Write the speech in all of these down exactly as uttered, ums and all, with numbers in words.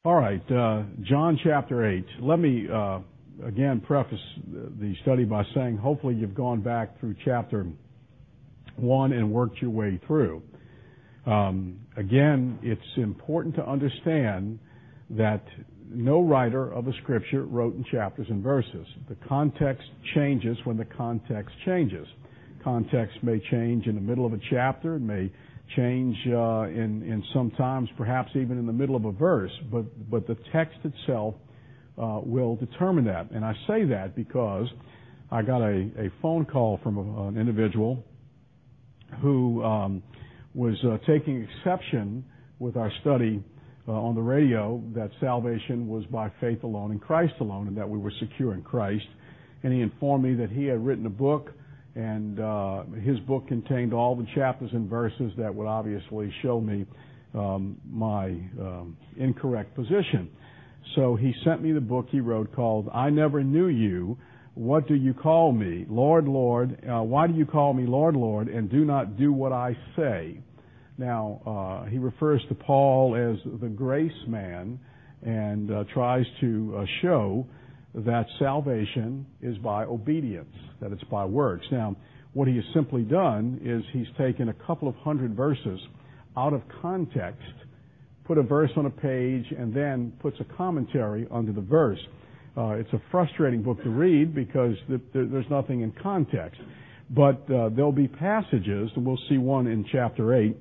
All right, uh, John chapter eight. Let me, uh, again, preface the study by saying hopefully you've gone back through chapter one and worked your way through. Um, again, it's important to understand that no writer of a scripture wrote in chapters and verses. The context changes when the context changes. Context may change in the middle of a chapter, it may change uh, in, in sometimes perhaps even in the middle of a verse, but, but the text itself uh, will determine that. And I say that because I got a, a phone call from a, an individual who um, was uh, taking exception with our study uh, on the radio that salvation was by faith alone in Christ alone and that we were secure in Christ. And he informed me that he had written a book, and uh, his book contained all the chapters and verses that would obviously show me um, my um, incorrect position. So he sent me the book he wrote called I Never Knew You, What Do You Call Me? Lord, Lord, uh, why do you call me Lord, Lord, and do not do what I say? Now, uh, he refers to Paul as the grace man and uh, tries to uh, show that salvation is by obedience, that it's by works. Now, what he has simply done is he's taken a couple of hundred verses out of context, put a verse on a page, and then puts a commentary under the verse. Uh, it's a frustrating book to read because th- th- there's nothing in context. But uh, there'll be passages, and we'll see one in chapter eight,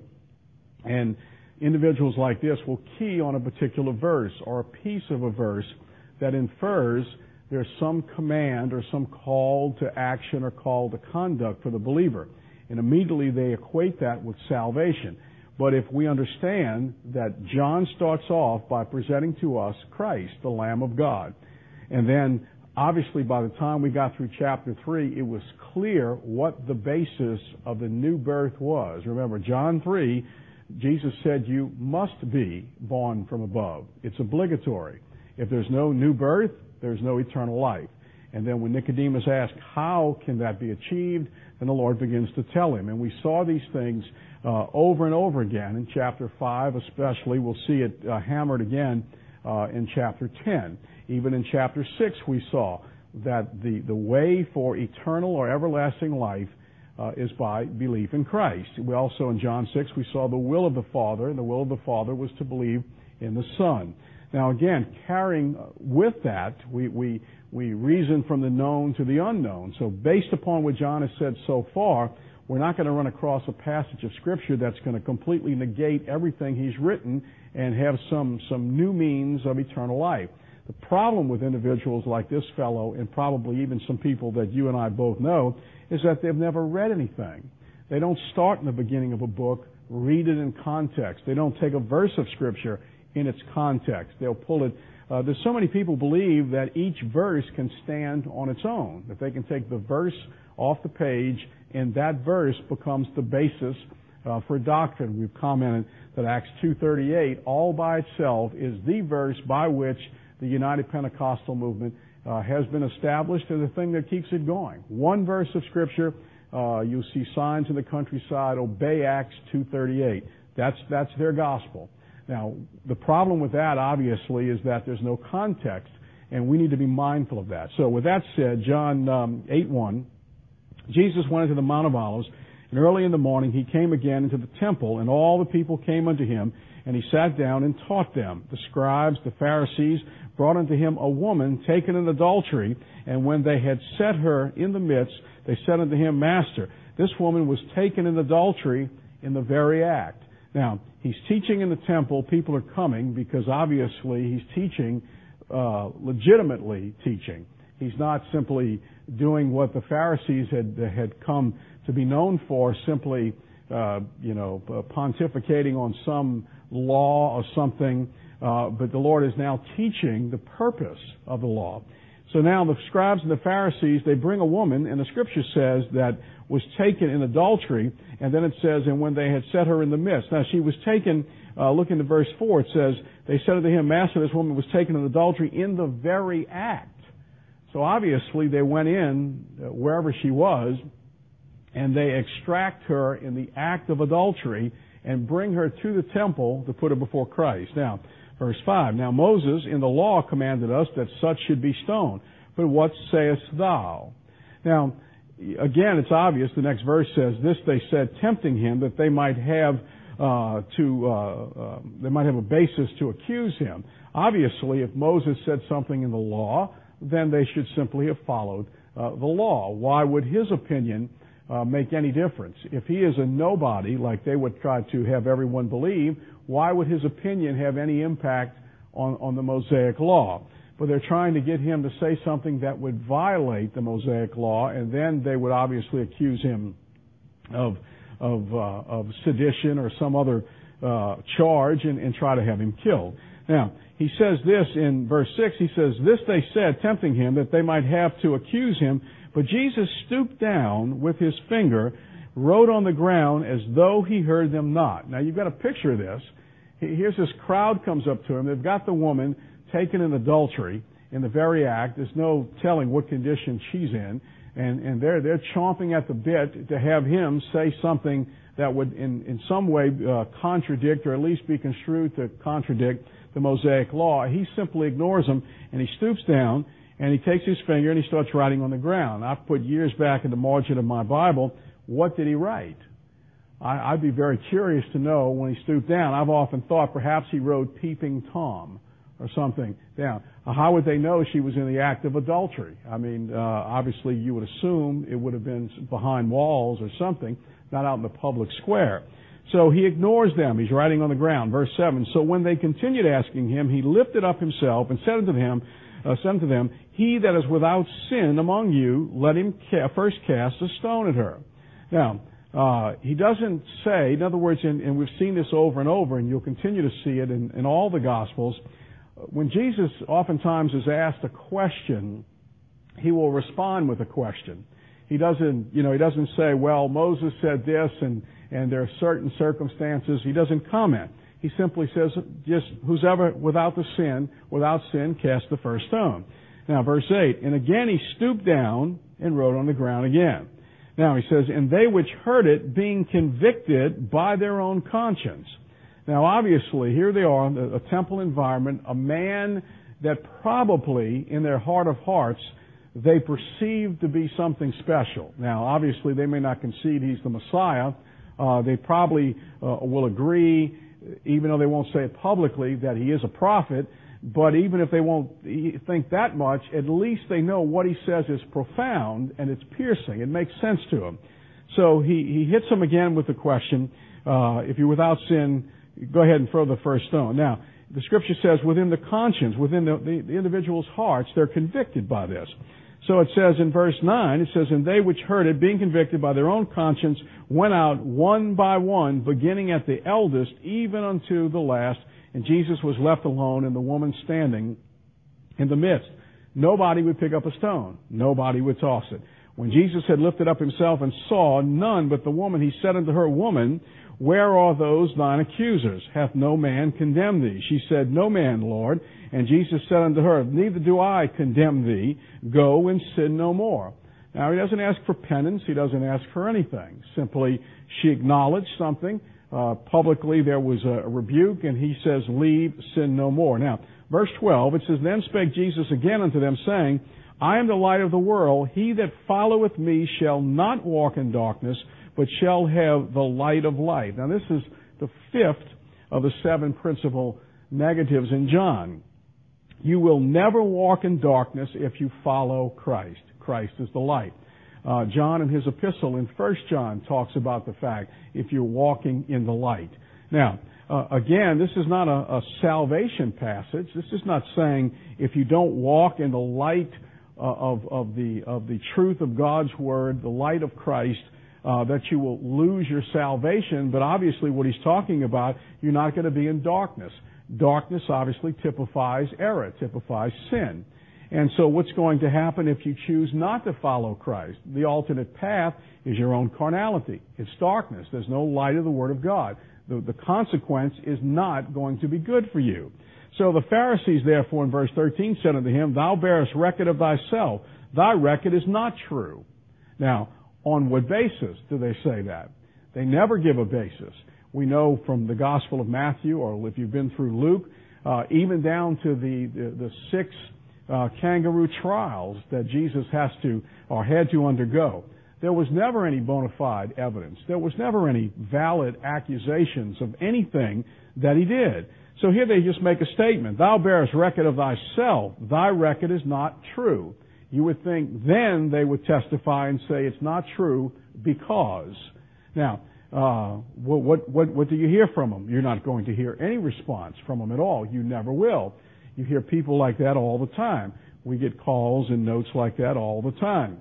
and individuals like this will key on a particular verse or a piece of a verse that infers there's some command or some call to action or call to conduct for the believer. And immediately they equate that with salvation. But if we understand that John starts off by presenting to us Christ, the Lamb of God, and then obviously by the time we got through chapter three, it was clear what the basis of the new birth was. Remember, John three, Jesus said you must be born from above. It's obligatory. If there's no new birth, there's no eternal life. And then when Nicodemus asked, how can that be achieved? Then the Lord begins to tell him. And we saw these things uh, over and over again in chapter five especially. We'll see it uh, hammered again uh, in chapter ten. Even in chapter six we saw that the, the way for eternal or everlasting life uh, is by belief in Christ. We also in John six we saw the will of the Father, and the will of the Father was to believe in the Son. Now again, carrying with that, we, we, we reason from the known to the unknown. So based upon what John has said so far, we're not going to run across a passage of Scripture that's going to completely negate everything he's written and have some, some new means of eternal life. The problem with individuals like this fellow, and probably even some people that you and I both know, is that they've never read anything. They don't start in the beginning of a book, read it in context. They don't take a verse of Scripture in its context. They'll pull it. Uh, there's so many people believe that each verse can stand on its own, that they can take the verse off the page and that verse becomes the basis uh, for doctrine. We've commented that Acts two thirty-eight all by itself is the verse by which the United Pentecostal movement uh, has been established as the thing that keeps it going. One verse of Scripture, uh, you'll see signs in the countryside, obey Acts two thirty-eight. That's, that's their gospel. Now, the problem with that, obviously, is that there's no context, and we need to be mindful of that. So with that said, John um, eight one, Jesus went into the Mount of Olives, and early in the morning he came again into the temple, and all the people came unto him, and he sat down and taught them. The scribes, the Pharisees, brought unto him a woman taken in adultery, and when they had set her in the midst, they said unto him, Master, this woman was taken in adultery in the very act. Now, he's teaching in the temple. People are coming because obviously he's teaching, uh, legitimately teaching. He's not simply doing what the Pharisees had had come to be known for, simply, uh, you know, pontificating on some law or something. Uh, but the Lord is now teaching the purpose of the law. So now the scribes and the Pharisees, they bring a woman, and the Scripture says that was taken in adultery, and then it says, and when they had set her in the midst. Now she was taken, uh, look into verse four, it says, they said unto him, Master, this woman was taken in adultery in the very act. So obviously they went in, uh, wherever she was, and they extract her in the act of adultery and bring her to the temple to put her before Christ. Now, Verse five, now Moses in the law commanded us that such should be stoned. But what sayest thou? Now, again, it's obvious. The next verse says, this they said, tempting him, that they might have uh, to uh, uh, they might have a basis to accuse him. Obviously, if Moses said something in the law, then they should simply have followed uh, the law. Why would his opinion uh, make any difference? If he is a nobody, like they would try to have everyone believe, why would his opinion have any impact on, on the Mosaic law? But they're trying to get him to say something that would violate the Mosaic law, and then they would obviously accuse him of of, uh, of sedition or some other uh, charge and, and try to have him killed. Now, he says this in verse six, he says, this they said, tempting him, that they might have to accuse him. But Jesus stooped down with his finger, wrote on the ground as though he heard them not. Now, you've got a picture of this. Here's this crowd comes up to him. They've got the woman taken in adultery in the very act. There's no telling what condition she's in. And, and they're, they're chomping at the bit to have him say something that would in, in some way uh, contradict or at least be construed to contradict the Mosaic law. He simply ignores them, and he stoops down and he takes his finger and he starts writing on the ground. I've put years back in the margin of my Bible, what did he write? I, I'd be very curious to know when he stooped down. I've often thought perhaps he wrote Peeping Tom or something down. How would they know she was in the act of adultery? I mean, uh, obviously you would assume it would have been behind walls or something, not out in the public square. So he ignores them. He's writing on the ground. Verse seven, so when they continued asking him, he lifted up himself and said unto them, uh, said unto them, he that is without sin among you, let him ca- first cast a stone at her. Now, uh, he doesn't say, in other words, and, and we've seen this over and over, and you'll continue to see it in, in all the Gospels, when Jesus oftentimes is asked a question, he will respond with a question. He doesn't, you know, he doesn't say, well, Moses said this and, and there are certain circumstances. He doesn't comment. He simply says, just whosoever without the sin, without sin, cast the first stone. Now, verse eight, and again he stooped down and wrote on the ground again. Now he says, and they which heard it, being convicted by their own conscience. Now, obviously, here they are in a temple environment, a man that probably, in their heart of hearts, they perceive to be something special. Now, obviously, they may not concede he's the Messiah. Uh, they probably uh, will agree, even though they won't say it publicly, that he is a prophet. But even if they won't think that much, at least they know what he says is profound and it's piercing. It makes sense to them. So he, he hits them again with the question, uh, if you're without sin, go ahead and throw the first stone. Now, the Scripture says within the conscience, within the, the, the individual's hearts, they're convicted by this. So it says in verse nine, it says, and they which heard it, being convicted by their own conscience, went out one by one, beginning at the eldest, even unto the last. And Jesus was left alone, and the woman standing in the midst. Nobody would pick up a stone. Nobody would toss it. When Jesus had lifted up himself and saw none but the woman, he said unto her, Woman, where are those thine accusers? Hath no man condemned thee? She said, No man, Lord. And Jesus said unto her, Neither do I condemn thee. Go and sin no more. Now, he doesn't ask for penance. He doesn't ask for anything. Simply, she acknowledged something. Uh, publicly, there was a rebuke, and he says, Leave, sin no more. Now, verse twelve, it says, Then spake Jesus again unto them, saying, I am the light of the world. He that followeth me shall not walk in darkness, but shall have the light of life. Now, this is the fifth of the seven principal negatives in John. You will never walk in darkness if you follow Christ. Christ is the light. Uh, John in his epistle in First John talks about the fact if you're walking in the light. Now, uh, again, this is not a, a salvation passage. This is not saying if you don't walk in the light uh, of, of the of the truth of God's Word, the light of Christ, uh, that you will lose your salvation. But obviously what he's talking about, you're not going to be in darkness. Darkness obviously typifies error, typifies sin. And so what's going to happen if you choose not to follow Christ? The alternate path is your own carnality. It's darkness. There's no light of the Word of God. The, the consequence is not going to be good for you. So the Pharisees, therefore, in verse thirteen said unto him, Thou bearest record of thyself. Thy record is not true. Now, on what basis do they say that? They never give a basis. We know from the Gospel of Matthew, or if you've been through Luke, uh, even down to the, the, the six uh, kangaroo trials that Jesus has to, or had to undergo. There was never any bona fide evidence. There was never any valid accusations of anything that he did. So here they just make a statement. Thou bearest record of thyself. Thy record is not true. You would think then they would testify and say it's not true because. Now, uh, what, what, what do you hear from them? You're not going to hear any response from them at all. You never will. You hear people like that all the time. We get calls and notes like that all the time.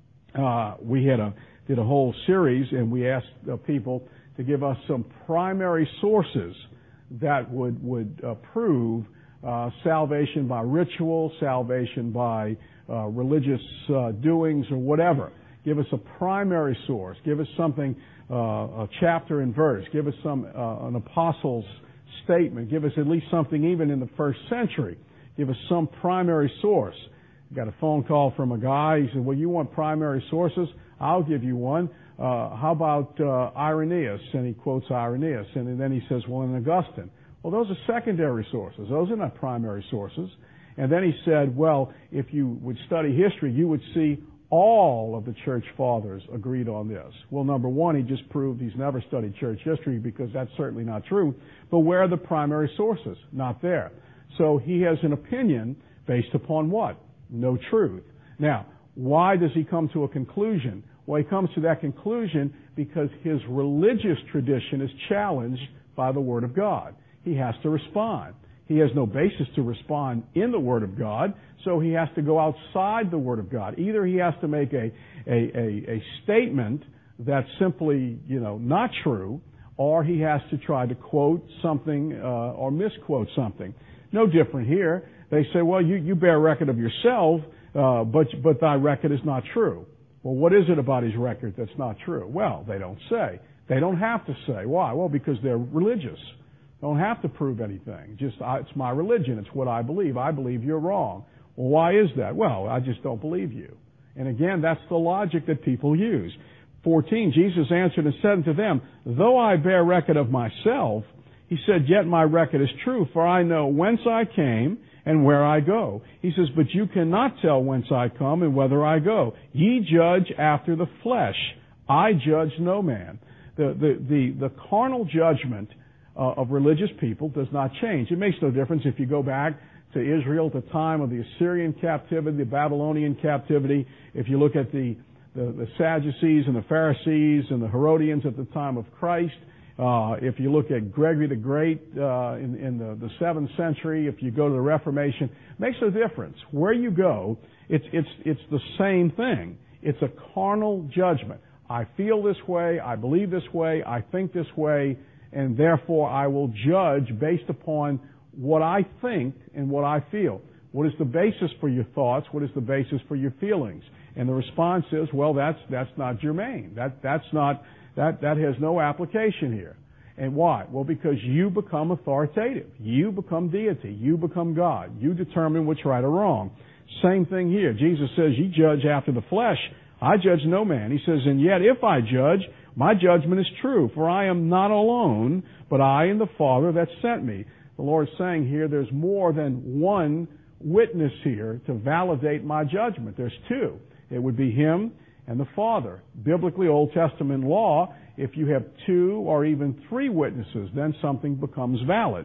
Uh, we had a, did a whole series and we asked uh, people to give us some primary sources that would, would uh, prove uh, salvation by ritual, salvation by uh, religious uh, doings or whatever. Give us a primary source. Give us something, uh, a chapter and verse. Give us some, uh, an apostle's statement. Give us at least something even in the first century. Give us some primary source. Got a phone call from a guy. He said, well, you want primary sources? I'll give you one. Uh, how about uh, Irenaeus? And he quotes Irenaeus. And then he says, well, and Augustine. Well, those are secondary sources. Those are not primary sources. And then he said, well, if you would study history, you would see all of the church fathers agreed on this. Well, number one, he just proved he's never studied church history because that's certainly not true. But where are the primary sources? Not there. So he has an opinion based upon what? No truth. Now, why does he come to a conclusion? Well, he comes to that conclusion because his religious tradition is challenged by the Word of God. He has to respond. He has no basis to respond in the Word of God, so he has to go outside the Word of God. Either he has to make a, a, a, a statement that's simply, you know, not true, or he has to try to quote something uh, or misquote something. No different here. They say, well, you, you bear record of yourself, uh, but, but thy record is not true. Well, what is it about his record that's not true? Well, they don't say. They don't have to say. Why? Well, because they're religious. They don't have to prove anything. Just, I, it's my religion. It's what I believe. I believe you're wrong. Well, why is that? Well, I just don't believe you. And again, that's the logic that people use. fourteen, Jesus answered and said unto them, though I bear record of myself, he said, yet my record is true, for I know whence I came and where I go. He says, but you cannot tell whence I come and whither I go. Ye judge after the flesh. I judge no man. The, the, the, the carnal judgment uh, of religious people does not change. It makes no difference if you go back to Israel at the time of the Assyrian captivity, the Babylonian captivity. If you look at the, the, the Sadducees and the Pharisees and the Herodians at the time of Christ, Uh, if you look at Gregory the Great uh, in, in the, the seventh century, if you go to the Reformation, makes no difference. Where you go, it's, it's, it's the same thing. It's a carnal judgment. I feel this way, I believe this way, I think this way, and therefore I will judge based upon what I think and what I feel. What is the basis for your thoughts? What is the basis for your feelings? And the response is, well, that's, that's not germane. That, that's not... That, that has no application here. And why? Well, because you become authoritative. You become deity. You become God. You determine what's right or wrong. Same thing here. Jesus says, ye judge after the flesh. I judge no man. He says, and yet if I judge, my judgment is true, for I am not alone, but I and the Father that sent me. The Lord's saying here there's more than one witness here to validate my judgment. There's two. It would be Him and the Father. Biblically, Old Testament law, if you have two or even three witnesses, then something becomes valid.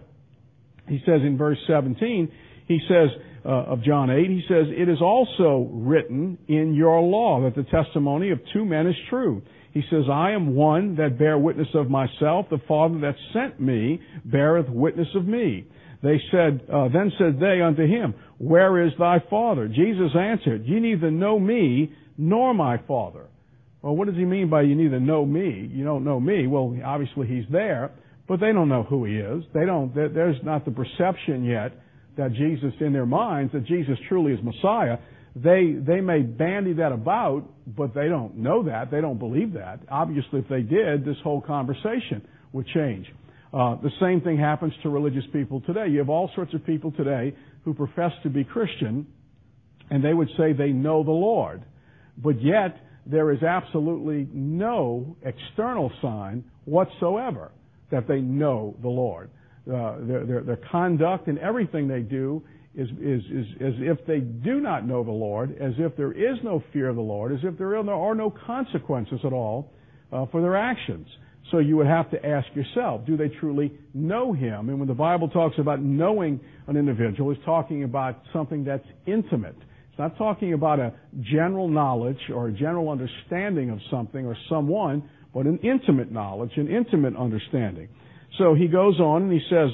He says in verse seventeen, he says, uh, of John eight, he says, it is also written in your law that the testimony of two men is true. He says, I am one that bear witness of myself. The Father that sent me beareth witness of me. They said, uh, then said they unto him, where is thy Father? Jesus answered, ye neither know me nor my Father. Well, what does he mean by you neither know me? You don't know me. Well, obviously he's there, but they don't know who he is. They don't, there's not the perception yet that Jesus, in their minds, that Jesus truly is Messiah. They, they may bandy that about, but they don't know that. They don't believe that. Obviously, if they did, this whole conversation would change. Uh, the same thing happens to religious people today. You have all sorts of people today who profess to be Christian, and they would say they know the Lord. But yet, there is absolutely no external sign whatsoever that they know the Lord. uh, their, their, their conduct and everything they do is, is, is as if they do not know the Lord, as if there is no fear of the Lord, as if there are no consequences at all uh, for their actions. So you would have to ask yourself, do they truly know Him? And when the Bible talks about knowing an individual, it's talking about something that's intimate. It's not talking about a general knowledge or a general understanding of something or someone, but an intimate knowledge, an intimate understanding. So he goes on and he says,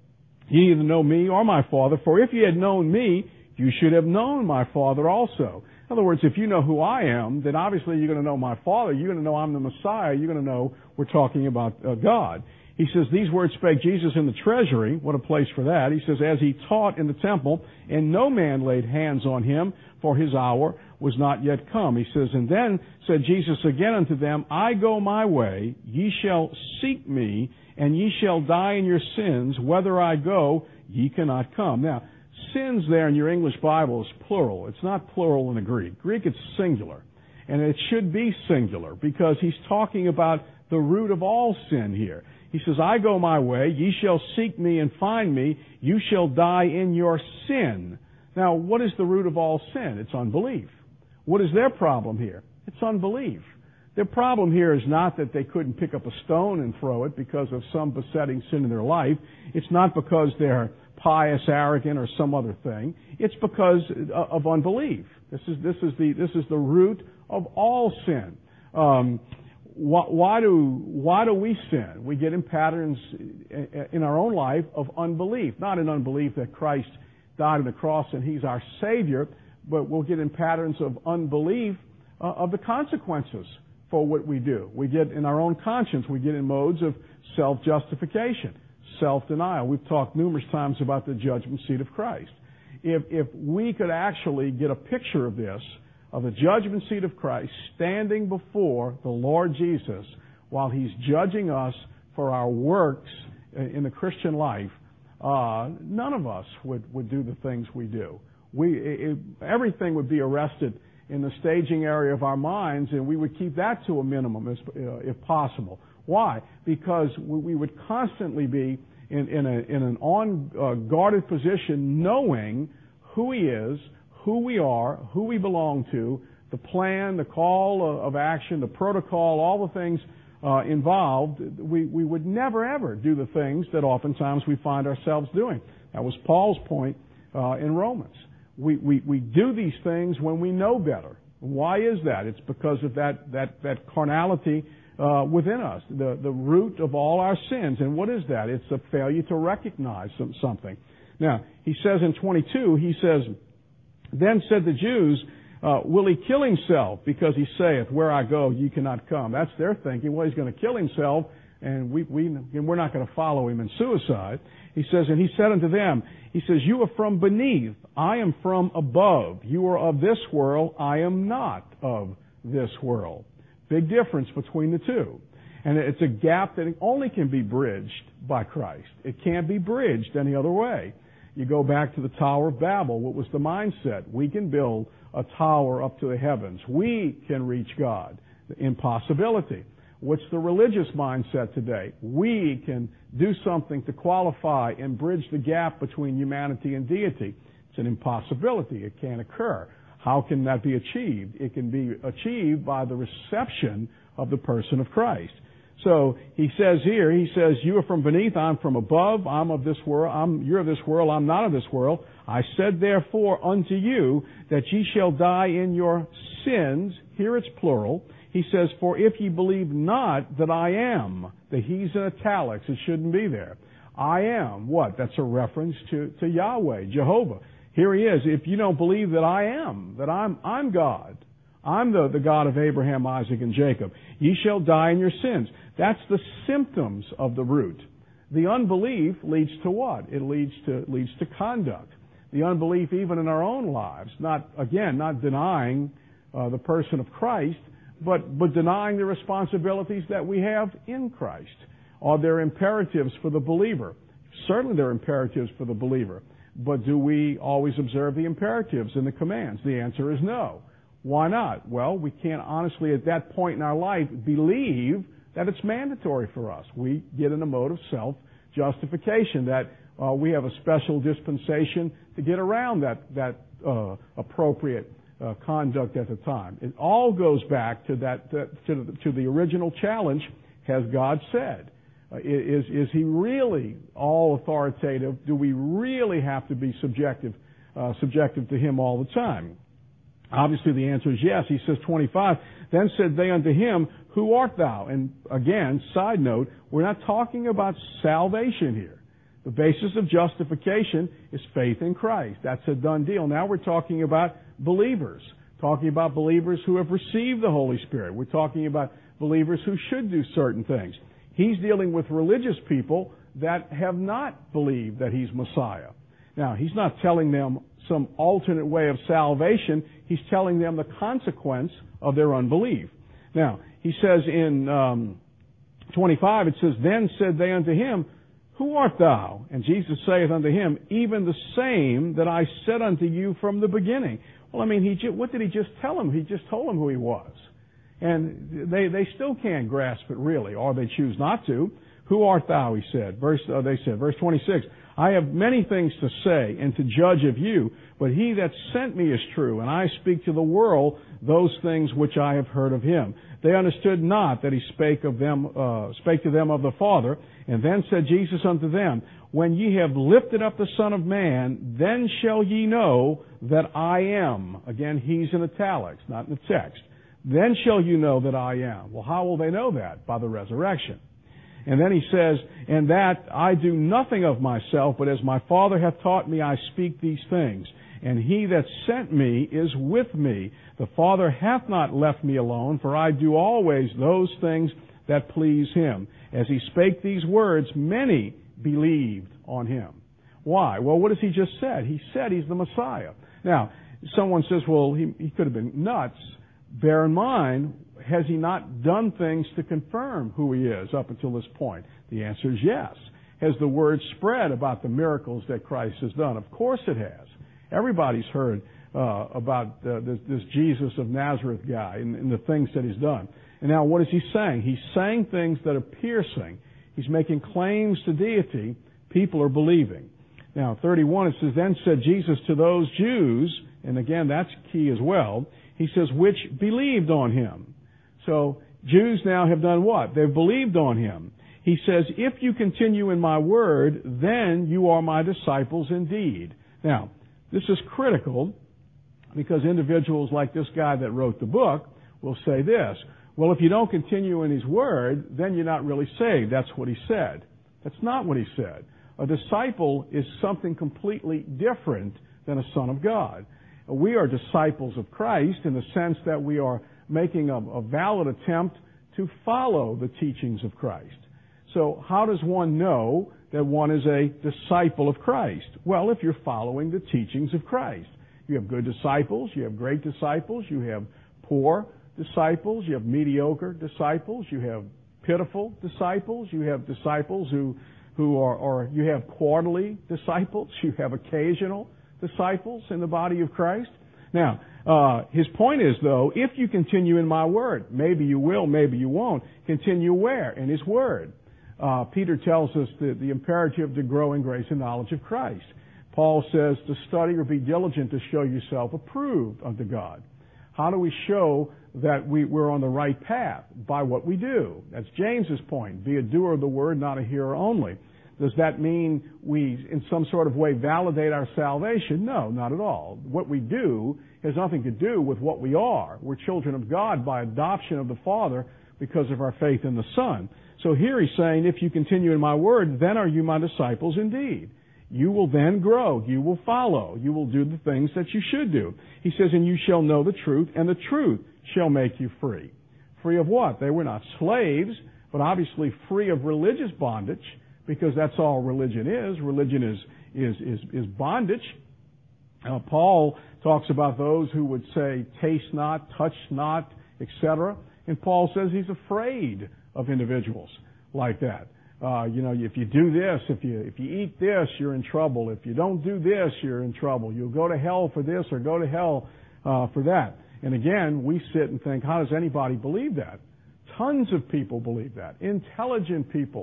"Ye neither know me or my Father, for if ye had known me, you should have known my Father also." In other words, if you know who I am, then obviously you're going to know my Father. You're going to know I'm the Messiah. You're going to know we're talking about uh, God. He says, "These words spake Jesus in the treasury." What a place for that. He says, "As he taught in the temple, and no man laid hands on him, for his hour was not yet come." He says, "And then said Jesus again unto them, I go my way, ye shall seek me, and ye shall die in your sins. Whither I go, ye cannot come." Now, sins there in your English Bible is plural. It's not plural in the Greek. Greek, it's singular. And it should be singular because he's talking about the root of all sin here. He says, "I go my way, ye shall seek me and find me, you shall die in your sin." Now, what is the root of all sin? It's unbelief. What is their problem here? It's unbelief. Their problem here is not that they couldn't pick up a stone and throw it because of some besetting sin in their life. It's not because they're pious, arrogant, or some other thing. It's because of unbelief. This is this is the this is the root of all sin. Um, why, why do why do we sin? We get in patterns in our own life of unbelief, not in unbelief that Christ died on the cross and He's our Savior, but we'll get in patterns of unbelief uh, of the consequences for what we do. We get in our own conscience. We get in modes of self-justification, self-denial. We've talked numerous times about the judgment seat of Christ. If, if we could actually get a picture of this, of the judgment seat of Christ standing before the Lord Jesus while He's judging us for our works in the Christian life, uh, none of us would, would do the things we do. We, it, everything would be arrested in the staging area of our minds, and we would keep that to a minimum as, uh, if possible. Why? Because we, we would constantly be in, in, a, in an on-guarded position knowing who He is, who we are, who we belong to, the plan, the call of action, the protocol, all the things uh, involved. We, we would never, ever do the things that oftentimes we find ourselves doing. That was Paul's point uh, in Romans. We, we, we do these things when we know better. Why is that? It's because of that, that, that carnality uh, within us, the, the root of all our sins. And what is that? It's a failure to recognize some, something. Now, he says in twenty-two, he says, "Then said the Jews, uh, will he kill himself? Because he saith, where I go, ye cannot come." That's their thinking. Well, he's going to kill himself, and we, we, and we're not going to follow him in suicide. He says, "And he said unto them," he says, "You are from beneath, I am from above. You are of this world, I am not of this world." Big difference between the two. And it's a gap that only can be bridged by Christ. It can't be bridged any other way. You go back to the Tower of Babel. What was the mindset? We can build a tower up to the heavens. We can reach God. The impossibility. What's the religious mindset today? We can do something to qualify and bridge the gap between humanity and deity. It's an impossibility. It can't occur. How can that be achieved? It can be achieved by the reception of the person of Christ. So he says here, he says, "You are from beneath, I'm from above, I'm of this world, I'm, you're of this world, I'm not of this world. I said therefore unto you that ye shall die in your sins." Here it's plural. He says, "For if ye believe not that I am," the he's in italics, it shouldn't be there. I am, what? That's a reference to, to Yahweh, Jehovah. Here he is. If you don't believe that I am, that I'm, I'm God, I'm the, the God of Abraham, Isaac, and Jacob, ye shall die in your sins. That's the symptoms of the root. The unbelief leads to what? It leads to, leads to conduct. The unbelief even in our own lives, not, again, not denying uh, the person of Christ, but, but denying the responsibilities that we have in Christ. Are there imperatives for the believer? Certainly there are imperatives for the believer. But do we always observe the imperatives and the commands? The answer is no. Why not? Well, we can't honestly at that point in our life believe that it's mandatory for us. We get in a mode of self justification, that uh, we have a special dispensation to get around that, that uh, appropriate uh, conduct at the time. It all goes back to that, that to, the, to the original challenge, has God said? Uh, is, is He really all authoritative? Do we really have to be subjective, uh, subjective to Him all the time? Obviously the answer is yes. He says twenty-five, then said they unto him, who art thou? And again, side note, we're not talking about salvation here. The basis of justification is faith in Christ. That's a done deal. Now we're talking about believers, talking about believers who have received the Holy Spirit. We're talking about believers who should do certain things. He's dealing with religious people that have not believed that He's Messiah. Now, He's not telling them some alternate way of salvation. He's telling them the consequence of their unbelief. Now, He says in um, twenty-five, it says, then said they unto Him, who art thou? And Jesus saith unto him, even the same that I said unto you from the beginning. Well, I mean, he ju- what did He just tell them? He just told them who He was. And they, they still can't grasp it really, or they choose not to. Who art thou? He said. Verse, uh, they said, verse twenty-six, I have many things to say and to judge of you, but He that sent me is true, and I speak to the world those things which I have heard of Him. They understood not that He spake of them, uh, spake to them of the Father. And then said Jesus unto them, when ye have lifted up the Son of Man, then shall ye know that I am. Again, He's in italics, not in the text. Then shall you know that I am. Well, how will they know that? By the resurrection. And then He says, and that I do nothing of myself, but as my Father hath taught me, I speak these things. And He that sent me is with me. The Father hath not left me alone, for I do always those things that please Him. As He spake these words, many believed on Him. Why? Well, what has He just said? He said He's the Messiah. Now, someone says, well, he, he could have been nuts. Bear in mind, has He not done things to confirm who He is up until this point? The answer is yes. Has the word spread about the miracles that Christ has done? Of course it has. Everybody's heard uh, about uh, this, this Jesus of Nazareth guy and, and the things that He's done. And now what is He saying? He's saying things that are piercing. He's making claims to deity. People are believing. Now, thirty-one, it says, then said Jesus to those Jews, and again, that's key as well, He says, which believed on Him. So, Jews now have done what? They've believed on Him. He says, if you continue in my word, then you are my disciples indeed. Now, this is critical because individuals like this guy that wrote the book will say this, well, if you don't continue in His word, then you're not really saved. That's what he said. That's not what he said. A disciple is something completely different than a son of God. We are disciples of Christ in the sense that we are making a, a valid attempt to follow the teachings of Christ. So how does one know that one is a disciple of Christ? Well, if you're following the teachings of Christ. You have good disciples, you have great disciples, you have poor disciples, you have mediocre disciples, you have pitiful disciples, you have disciples who, who are, or you have quarterly disciples, you have occasional disciples in the body of Christ. Now, uh, his point is, though, if you continue in my word, maybe you will, maybe you won't, continue where? In His word. Uh, Peter tells us the, the imperative to grow in grace and knowledge of Christ. Paul says to study or be diligent to show yourself approved unto God. How do we show that we, we're on the right path? By what we do. That's James's point. Be a doer of the word, not a hearer only. Does that mean we, in some sort of way, validate our salvation? No, not at all. What we do has nothing to do with what we are. We're children of God by adoption of the Father because of our faith in the Son. So here he's saying, if you continue in my word, then are you my disciples indeed. You will then grow. You will follow. You will do the things that you should do. He says, and you shall know the truth, and the truth shall make you free. Free of what? They were not slaves, but obviously free of religious bondage, because that's all religion is. Religion is is is, is bondage. Uh, Paul talks about those who would say, taste not, touch not, et cetera. And Paul says he's afraid of individuals like that. Uh, you know, if you do this, if you if you eat this, you're in trouble. If you don't do this, you're in trouble. You'll go to hell for this or go to hell uh, for that. And again, we sit and think, how does anybody believe that? Tons of people believe that. Intelligent people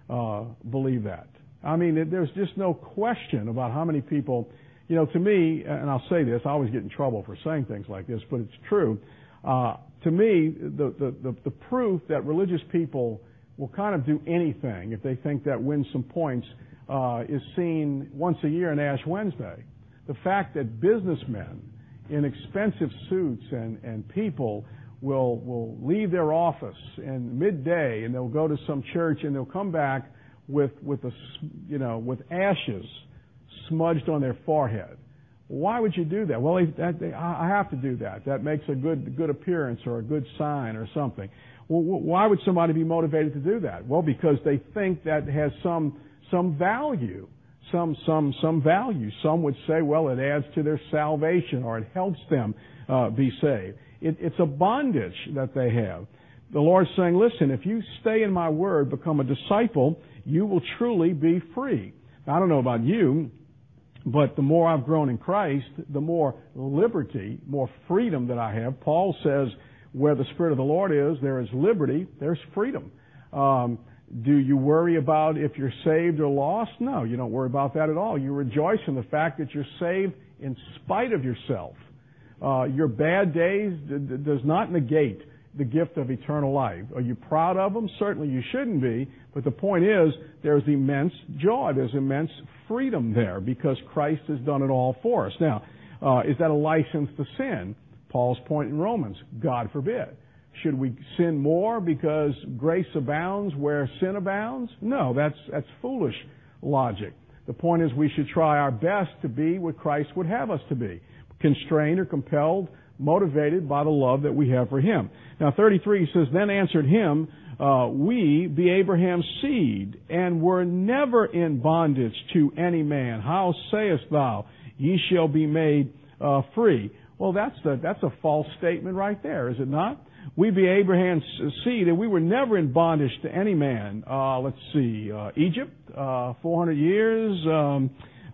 uh, believe that. I mean, it, there's just no question about how many people, you know, to me, and I'll say this, I always get in trouble for saying things like this, but it's true. Uh, to me, the, the, the, the proof that religious people will kind of do anything if they think that wins some points uh, is seen once a year in Ash Wednesday. The fact that businessmen in expensive suits and, and people will will leave their office in midday and they'll go to some church and they'll come back with with a you know with ashes smudged on their forehead. Why would you do that? Well, they, that, they, I have to do that. That makes a good good appearance or a good sign or something. Well, why would somebody be motivated to do that? Well, because they think that has some some value. Some, some, some value. Some would say, well, it adds to their salvation or it helps them uh, be saved. It, it's a bondage that they have. The Lord's saying, listen, if you stay in my word, become a disciple, you will truly be free. Now, I don't know about you, but the more I've grown in Christ, the more liberty, more freedom that I have. Paul says, where the Spirit of the Lord is, there is liberty, there's freedom. Um, Do you worry about if you're saved or lost? No, you don't worry about that at all. You rejoice in the fact that you're saved in spite of yourself. Uh, your bad days d- d- does not negate the gift of eternal life. Are you proud of them? Certainly you shouldn't be. But the point is, there's immense joy. There's immense freedom there because Christ has done it all for us. Now, uh, is that a license to sin? Paul's point in Romans, God forbid. Should we sin more because grace abounds where sin abounds? No, that's that's foolish logic. The point is we should try our best to be what Christ would have us to be, constrained or compelled, motivated by the love that we have for Him. Now, thirty-three says, then answered him, uh, we be Abraham's seed, and were never in bondage to any man. How sayest thou, ye shall be made uh, free? Well, that's the, that's a false statement right there, is it not? We be Abraham's seed, and we were never in bondage to any man. Uh, let's see, uh, Egypt, uh, four hundred years, um,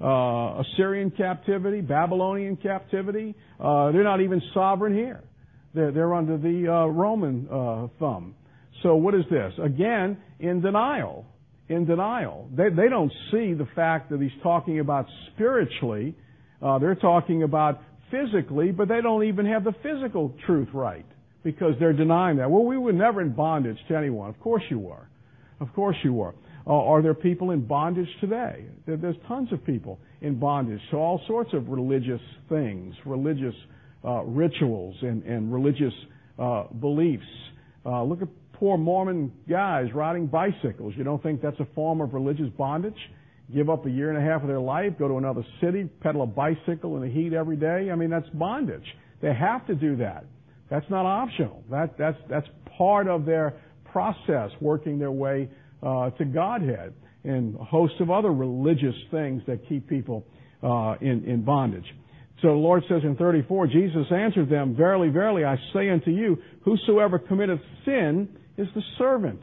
uh, Assyrian captivity, Babylonian captivity. Uh, they're not even sovereign here. They're, they're under the uh, Roman uh, thumb. So what is this? Again, in denial. In denial. They, they don't see the fact that he's talking about spiritually. Uh, they're talking about physically, but they don't even have the physical truth right. Because they're denying that. Well, we were never in bondage to anyone. Of course you were. Of course you were. Uh, are there people in bondage today? There, there's tons of people in bondage to all sorts of religious things, religious uh, rituals and, and religious uh, beliefs. Uh, look at poor Mormon guys riding bicycles. You don't think that's a form of religious bondage? Give up a year and a half of their life, go to another city, pedal a bicycle in the heat every day? I mean, that's bondage. They have to do that. That's not optional. That, that's, that's part of their process, working their way uh, to Godhead, and a host of other religious things that keep people uh, in, in bondage. So the Lord says in thirty-four, Jesus answered them, verily, verily, I say unto you, whosoever committeth sin is the servant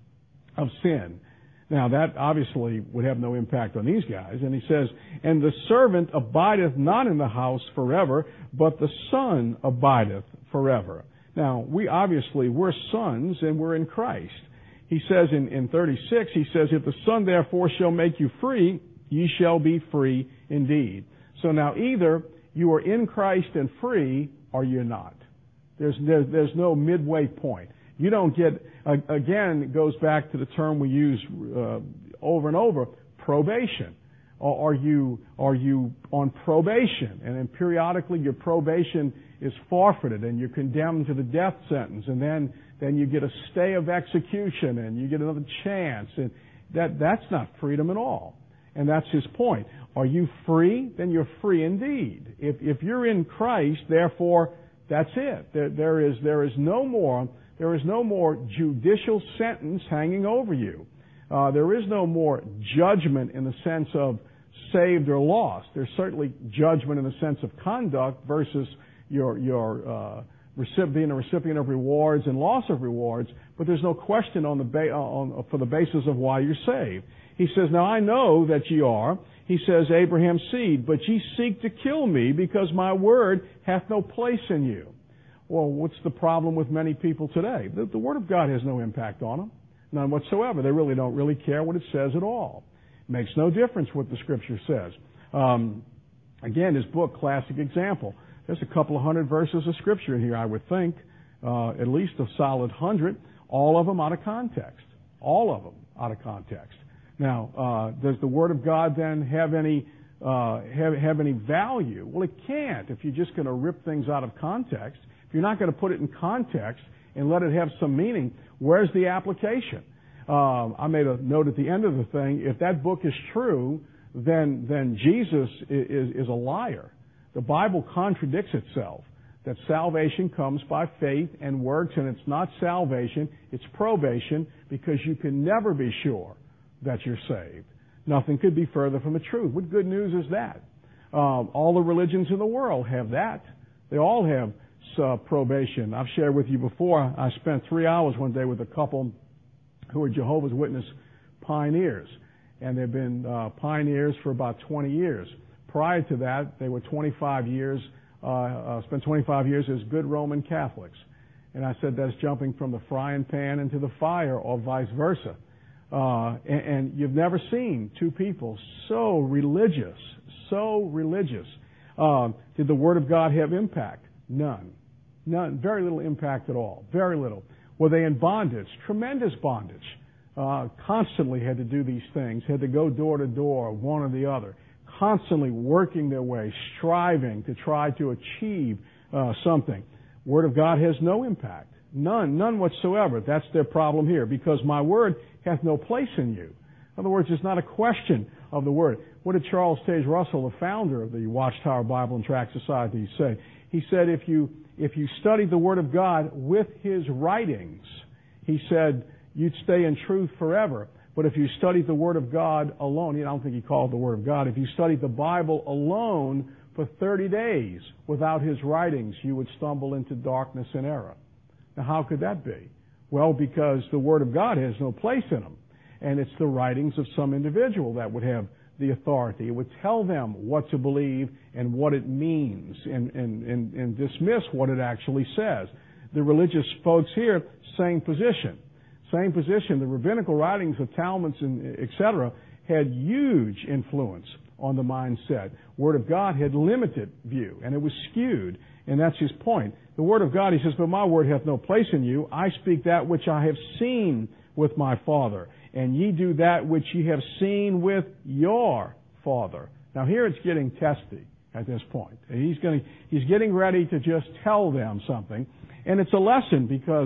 of sin. Now that obviously would have no impact on these guys. And he says, and the servant abideth not in the house forever, but the Son abideth forever. Now, we obviously, we're sons and we're in Christ. He says in, in thirty-six, he says, if the Son therefore shall make you free, ye shall be free indeed. So now either you are in Christ and free, or you're not. There's, there, there's no midway point. You don't get, again, it goes back to the term we use uh, over and over, probation. Or are you, are you on probation? And then periodically your probation is forfeited and you're condemned to the death sentence. And then, then you get a stay of execution and you get another chance. And that, that's not freedom at all. And that's his point. Are you free? Then you're free indeed. If, if you're in Christ, therefore, that's it. There, there is, there is no more, there is no more judicial sentence hanging over you. Uh, there is no more judgment in the sense of saved or lost. There's certainly judgment in the sense of conduct versus your, your, uh, recipient, being a recipient of rewards and loss of rewards, but there's no question on the ba- on, for the basis of why you're saved. He says, now I know that ye are, he says, Abraham's seed, but ye seek to kill me because my word hath no place in you. Well, what's the problem with many people today? The, the Word of God has no impact on them. None whatsoever. They really don't really care what it says at all. It makes no difference what the Scripture says. Um, again, this book, classic example. There's a couple of hundred verses of Scripture in here, I would think, uh, at least a solid hundred, all of them out of context. All of them out of context. Now, uh, does the Word of God then have any uh, have, have any value? Well, it can't if you're just going to rip things out of context. If you're not going to put it in context and let it have some meaning, where's the application? Um, I made a note at the end of the thing. If that book is true, then then Jesus is, is a liar. The Bible contradicts itself. That salvation comes by faith and works, and it's not salvation, it's probation, because you can never be sure that you're saved. Nothing could be further from the truth. What good news is that? Um, all the religions in the world have that. They all have uh, probation. I've shared with you before, I spent three hours one day with a couple who are Jehovah's Witness pioneers. And they've been uh, pioneers for about twenty years. Prior to that, they were twenty-five years, uh, uh, spent twenty-five years as good Roman Catholics. And I said that's jumping from the frying pan into the fire, or vice versa. Uh, and, and you've never seen two people so religious, so religious. Uh, did the Word of God have impact? None. None. Very little impact at all. Very little. Were they in bondage? Tremendous bondage. Uh, constantly had to do these things, had to go door to door, one or the other, constantly working their way, striving to try to achieve uh, something. Word of God has no impact. None, none whatsoever. That's their problem here, because my word hath no place in you. In other words, it's not a question of the word. What did Charles Taze Russell, the founder of the Watchtower Bible and Tract Society, say? He said, if you, if you study the Word of God with his writings, he said, you'd stay in truth forever. But if you studied the Word of God alone, I don't think he called it the Word of God, if you studied the Bible alone for thirty days without his writings, you would stumble into darkness and error. Now, how could that be? Well, because the Word of God has no place in them. And it's the writings of some individual that would have the authority. It would tell them what to believe and what it means, and, and, and, and dismiss what it actually says. The religious folks here, same position. Same position. The rabbinical writings of Talmuds and et cetera had huge influence on the mindset. Word of God had limited view, and it was skewed, and that's his point. The Word of God, he says, but my word hath no place in you. I speak that which I have seen with my Father, and ye do that which ye have seen with your father. Now here it's getting testy at this point. He's going, he's getting ready to just tell them something, and it's a lesson, because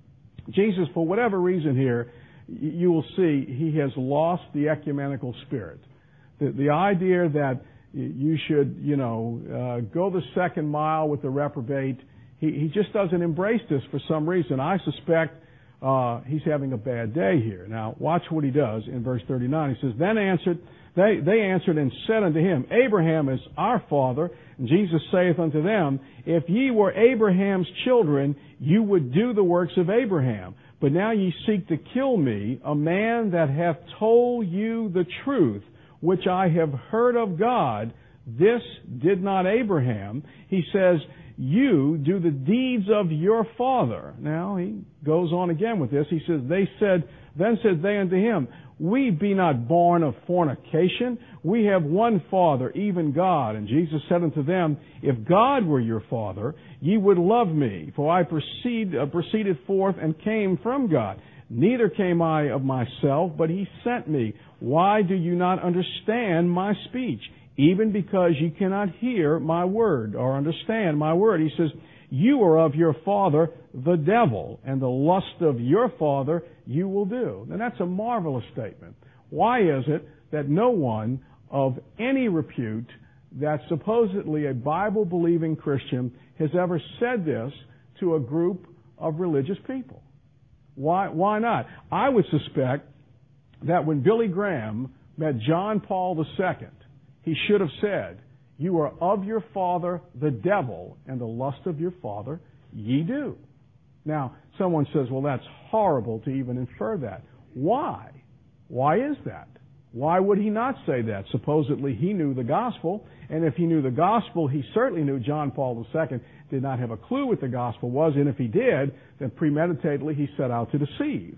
Jesus, for whatever reason here, you will see he has lost the ecumenical spirit. The, the idea that you should, you know, uh, go the second mile with the reprobate, he, he just doesn't embrace this for some reason. I suspect uh, he's having a bad day here. Now, watch what he does in verse thirty-nine. He says, Then answered, they, they answered and said unto him, Abraham is our father. And Jesus saith unto them, If ye were Abraham's children, you would do the works of Abraham. But now ye seek to kill me, a man that hath told you the truth, which I have heard of God. This did not Abraham. He says, you do the deeds of your father. Now, he goes on again with this. He says, They said, Then said they unto him, We be not born of fornication. We have one Father, even God. And Jesus said unto them, If God were your Father, ye would love me, for I proceed, uh, proceeded forth and came from God. Neither came I of myself, but he sent me. Why do you not understand my speech? Even because you cannot hear my word or understand my word. He says, You are of your father, the devil, and the lust of your father you will do. And that's a marvelous statement. Why is it that no one of any repute that's supposedly a Bible-believing Christian has ever said this to a group of religious people? Why, why not? I would suspect that when Billy Graham met John Paul the Second, he should have said, You are of your father, the devil, and the lust of your father ye do. Now, someone says, well, that's horrible to even infer that. Why? Why is that? Why would he not say that? Supposedly he knew the gospel, and if he knew the gospel, he certainly knew John Paul the Second did not have a clue what the gospel was, and if he did, then premeditatedly he set out to deceive.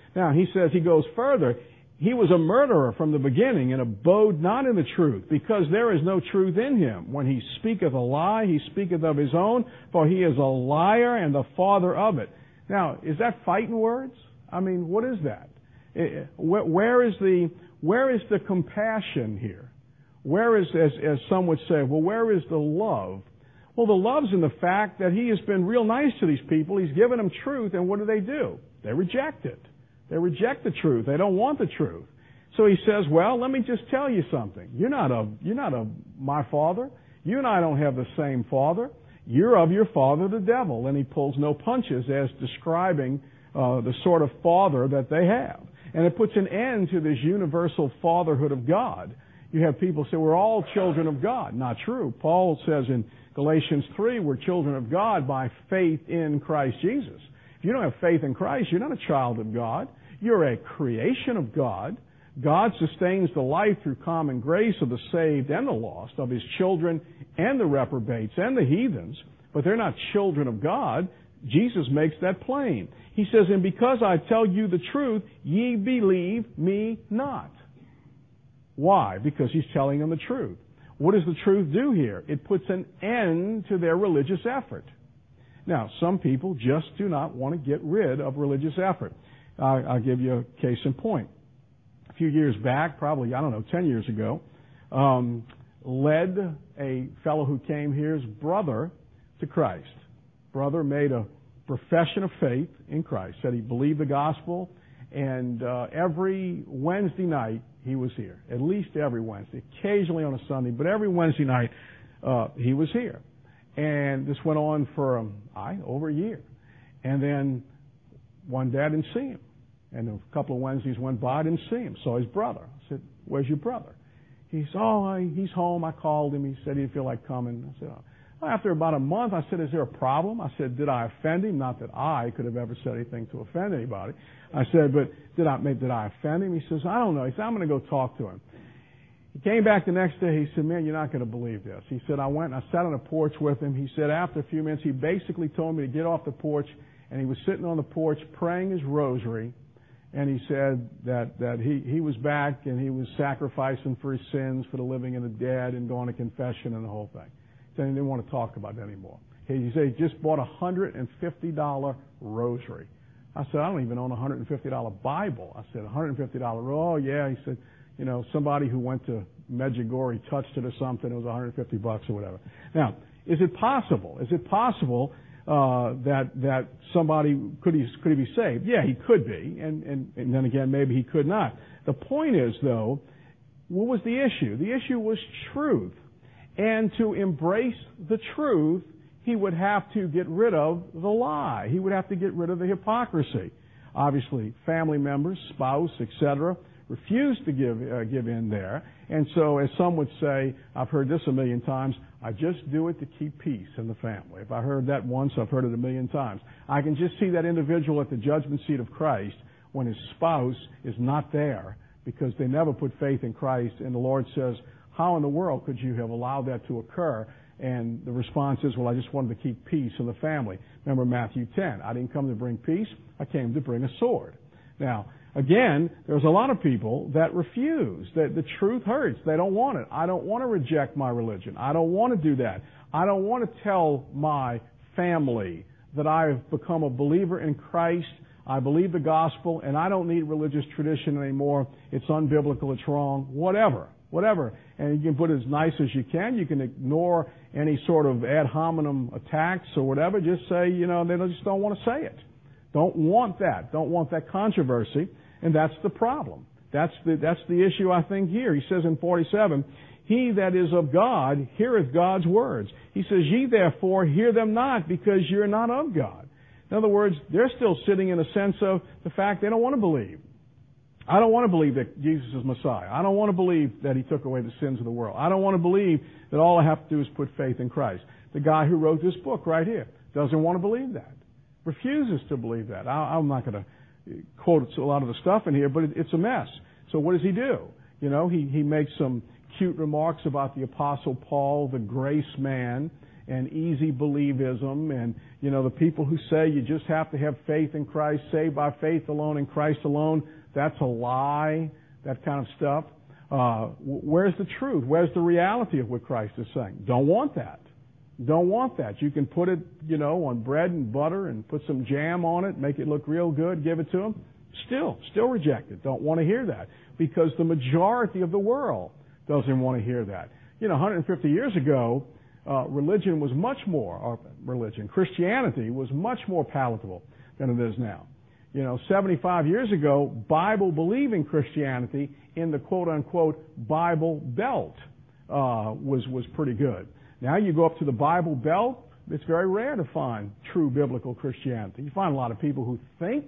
Now, he says, he goes further. He was a murderer from the beginning and abode not in the truth, because there is no truth in him. When he speaketh a lie, he speaketh of his own, for he is a liar and the father of it. Now, is that fighting words? I mean, what is that? Where is the, where is the compassion here? Where is, as, as some would say, well, where is the love? Well, the love's in the fact that he has been real nice to these people. He's given them truth, and what do they do? They reject it. They reject the truth. They don't want the truth. So he says, well, let me just tell you something. You're not of, you're not of my father. You and I don't have the same father. You're of your father, the devil. And he pulls no punches as describing uh, the sort of father that they have. And it puts an end to this universal fatherhood of God. You have people say, we're all children of God. Not true. Paul says in Galatians three, we're children of God by faith in Christ Jesus. If you don't have faith in Christ, you're not a child of God. You're a creation of God. God sustains the life through common grace of the saved and the lost, of His children and the reprobates and the heathens, but they're not children of God. Jesus makes that plain. He says, and because I tell you the truth, ye believe me not. Why? Because He's telling them the truth. What does the truth do here? It puts an end to their religious effort. Now, some people just do not want to get rid of religious effort. Uh, I'll give you a case in point. A few years back, probably, I don't know, ten years ago, um, led a fellow who came here's brother to Christ. Brother made a profession of faith in Christ, said he believed the gospel, and uh, every Wednesday night he was here, at least every Wednesday, occasionally on a Sunday, but every Wednesday night uh, he was here. And this went on for um, I, over a year. And then one day I didn't see him. And a couple of Wednesdays went by, I didn't see him. Saw his brother. I said, where's your brother? He said, oh, I, he's home. I called him. He said he didn't feel like coming. I said, oh. After about a month, I said, is there a problem? I said, did I offend him? Not that I could have ever said anything to offend anybody. I said, but did I, did I offend him? He says, I don't know. He said, I'm going to go talk to him. He came back the next day. He said, man, you're not going to believe this. He said, I went and I sat on a porch with him. He said, after a few minutes, he basically told me to get off the porch, and he was sitting on the porch praying his rosary. And he said that, that he, he was back and he was sacrificing for his sins, for the living and the dead, and going to confession and the whole thing. He didn't want to talk about it anymore. He said he just bought a one hundred fifty dollars rosary. I said, I don't even own a one hundred fifty dollars Bible. I said, one hundred fifty dollars. Oh, yeah. He said, you know, somebody who went to Medjugorje touched it or something. It was one hundred fifty bucks or whatever. Now, is it possible? Is it possible Uh, that that somebody could he could he be saved? Yeah, he could be, and, and and then again maybe he could not. The point is, though, what was the issue? The issue was truth, and to embrace the truth, he would have to get rid of the lie. He would have to get rid of the hypocrisy. Obviously, family members, spouse, et cetera, refused to give uh, give in there, and so as some would say, I've heard this a million times, I just do it to keep peace in the family. If I heard that once, I've heard it a million times. I can just see that individual at the judgment seat of Christ when his spouse is not there because they never put faith in Christ, and the Lord says, how in the world could you have allowed that to occur? And the response is, well, I just wanted to keep peace in the family. Remember Matthew ten, I didn't come to bring peace, I came to bring a sword. Now, again, there's a lot of people that refuse. That the truth hurts. They don't want it. I don't want to reject my religion. I don't want to do that. I don't want to tell my family that I've become a believer in Christ. I believe the gospel, and I don't need religious tradition anymore. It's unbiblical. It's wrong. Whatever. Whatever. And you can put it as nice as you can. You can ignore any sort of ad hominem attacks or whatever. Just say, you know, they just don't want to say it. Don't want that. Don't want that controversy. And that's the problem. That's the, that's the issue, I think, here. He says in forty-seven, he that is of God heareth God's words. He says, ye therefore hear them not, because you're not of God. In other words, they're still sitting in a sense of the fact they don't want to believe. I don't want to believe that Jesus is Messiah. I don't want to believe that He took away the sins of the world. I don't want to believe that all I have to do is put faith in Christ. The guy who wrote this book right here doesn't want to believe that. Refuses to believe that. I, I'm not going to quote a lot of the stuff in here, but it, it's a mess. So what does he do? You know, he, he makes some cute remarks about the Apostle Paul, the grace man, and easy believism, and, you know, the people who say you just have to have faith in Christ, saved by faith alone in Christ alone, that's a lie, that kind of stuff. Uh, where's the truth? Where's the reality of what Christ is saying? Don't want that. Don't want that. You can put it, you know, on bread and butter and put some jam on it, make it look real good, give it to them. Still, still reject it. Don't want to hear that, because the majority of the world doesn't want to hear that. You know, one hundred fifty years ago, uh, religion was much more, or religion, Christianity was much more palatable than it is now. You know, seventy-five years ago, Bible-believing Christianity in the quote-unquote Bible Belt uh, was was pretty good. Now you go up to the Bible Belt, it's very rare to find true biblical Christianity. You find a lot of people who think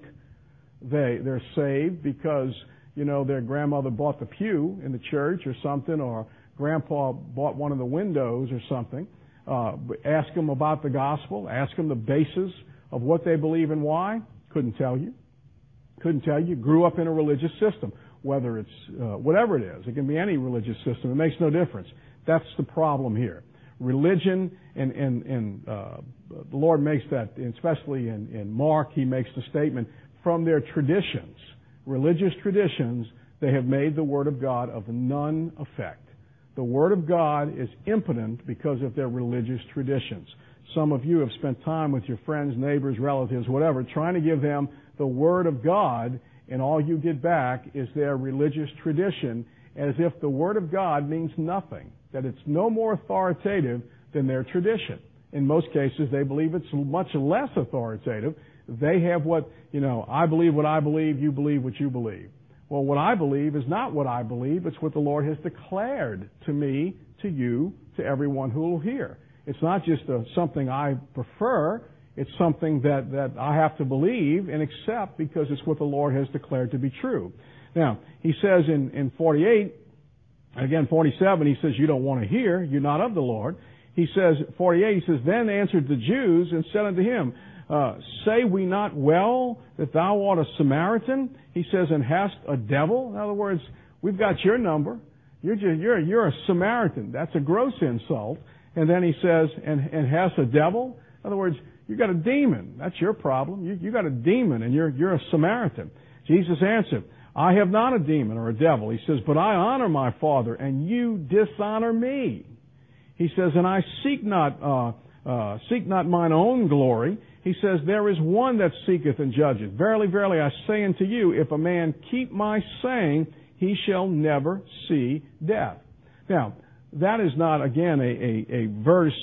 they they're saved because, you know, their grandmother bought the pew in the church or something, or grandpa bought one of the windows or something. Uh, ask them about the gospel. Ask them the basis of what they believe and why. Couldn't tell you. Couldn't tell you. Grew up in a religious system. Whether it's uh, whatever it is. It can be any religious system. It makes no difference. That's the problem here. Religion, and, and, and uh, the Lord makes that, especially in, in Mark, He makes the statement, from their traditions, religious traditions, they have made the Word of God of none effect. The Word of God is impotent because of their religious traditions. Some of you have spent time with your friends, neighbors, relatives, whatever, trying to give them the Word of God, and all you get back is their religious tradition, as if the Word of God means nothing, that it's no more authoritative than their tradition. In most cases, they believe it's much less authoritative. They have what, you know, I believe what I believe, you believe what you believe. Well, what I believe is not what I believe, it's what the Lord has declared to me, to you, to everyone who will hear. It's not just a, something I prefer, it's something that, that I have to believe and accept because it's what the Lord has declared to be true. Now, He says in, in forty-eight, again forty-seven, He says, you don't want to hear, you're not of the Lord. He says, forty-eight, He says, then answered the Jews and said unto Him, Uh, say we not well that thou art a Samaritan? He says, and hast a devil? In other words, we've got your number. You're just, you're, you're a Samaritan. That's a gross insult. And then he says, and, and hast a devil? In other words, you got a demon. That's your problem. You, you got a demon and you're, you're a Samaritan. Jesus answered, I have not a demon or a devil. He says, but I honor my Father and you dishonor me. He says, and I seek not, uh, uh, seek not mine own glory. He says, there is one that seeketh and judgeth. Verily, verily, I say unto you, if a man keep my saying, he shall never see death. Now, that is not, again, a, a, a verse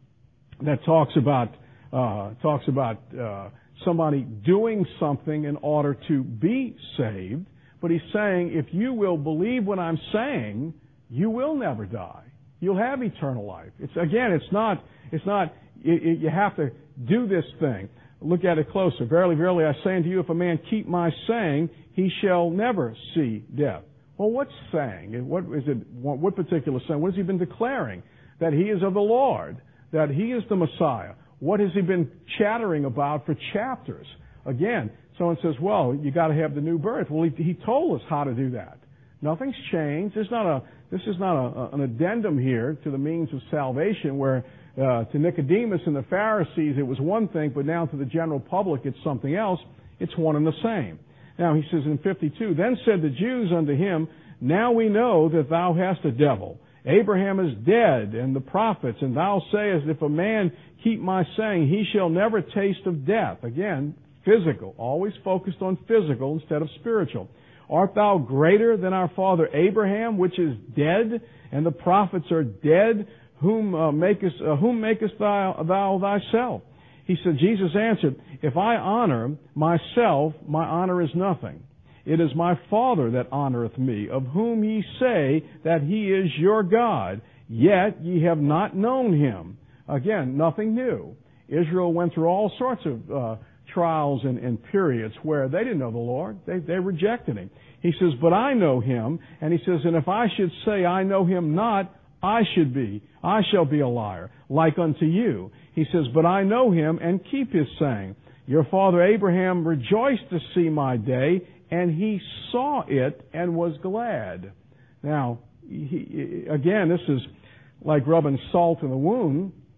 that talks about, uh, talks about, uh, somebody doing something in order to be saved. But he's saying, if you will believe what I'm saying, you will never die. You'll have eternal life. It's, again, it's not, it's not, you, you have to do this thing. Look at it closer. Verily, verily, I say unto you, if a man keep my saying, he shall never see death. Well, what's saying? What is it? What particular saying? What has he been declaring? That he is of the Lord. That he is the Messiah. What has he been chattering about for chapters? Again, someone says, well, you got to have the new birth. Well, he, he told us how to do that. Nothing's changed. There's not a, this is not a, an addendum here to the means of salvation where uh, to Nicodemus and the Pharisees it was one thing, but now to the general public it's something else. It's one and the same. Now he says in fifty-two, then said the Jews unto him, now we know that thou hast a devil. Abraham is dead, and the prophets, and thou sayest, if a man keep my saying, he shall never taste of death. Again, physical, always focused on physical instead of spiritual. Art thou greater than our father Abraham, which is dead, and the prophets are dead? Whom uh, makest uh, whom makest thou, thou thyself? He said, Jesus answered, if I honor myself, my honor is nothing. It is my Father that honoreth me, of whom ye say that he is your God, yet ye have not known him. Again, nothing new. Israel went through all sorts of uh, trials and, and periods where they didn't know the Lord. They, they rejected him. He says, but I know him. And he says, and if I should say I know him not, I should be, I shall be a liar, like unto you. He says, but I know him and keep his saying. Your father Abraham rejoiced to see my day, and he saw it and was glad. Now, he, again, this is like rubbing salt in the wound.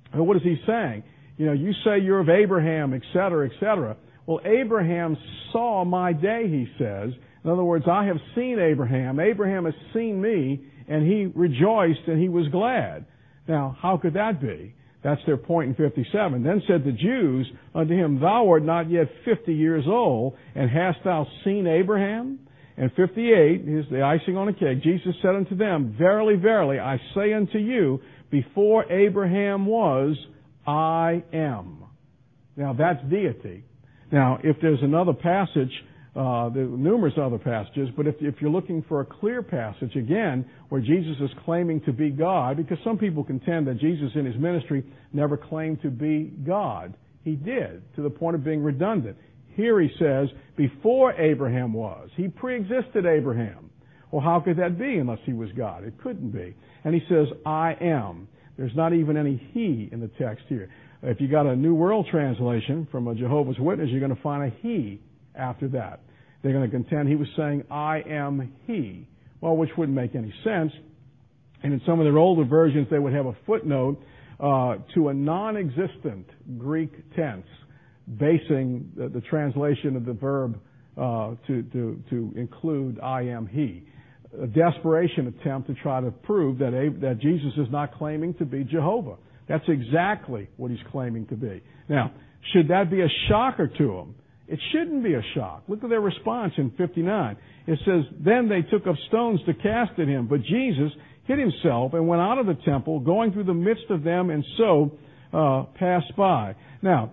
And what is he saying? You know, you say you're of Abraham, et cetera, et cetera. Well, Abraham saw my day, he says. In other words, I have seen Abraham. Abraham has seen me, and he rejoiced and he was glad. Now, how could that be? That's their point in fifty-seven. Then said the Jews unto him, Thou art not yet fifty years old, and hast thou seen Abraham? And fifty-eight is the icing on the cake. Jesus said unto them, Verily, verily, I say unto you, before Abraham was, I am. Now, that's deity. Now, if there's another passage, uh, there are numerous other passages, but if, if you're looking for a clear passage, again, where Jesus is claiming to be God, because some people contend that Jesus in his ministry never claimed to be God. He did, to the point of being redundant. Here he says, before Abraham was. He preexisted Abraham. Well, how could that be unless he was God? It couldn't be. And he says, I am. There's not even any he in the text here. If you got a New World Translation from a Jehovah's Witness, you're going to find a he after that. They're going to contend he was saying, I am he. Well, which wouldn't make any sense. And in some of their older versions, they would have a footnote uh, to a non-existent Greek tense, basing the, the translation of the verb uh, to, to, to include I am he. A desperation attempt to try to prove that, that Jesus is not claiming to be Jehovah. That's exactly what he's claiming to be. Now, should that be a shocker to them? It shouldn't be a shock. Look at their response in fifty-nine. It says, Then they took up stones to cast at him, but Jesus hid himself and went out of the temple, going through the midst of them, and so uh, passed by. Now,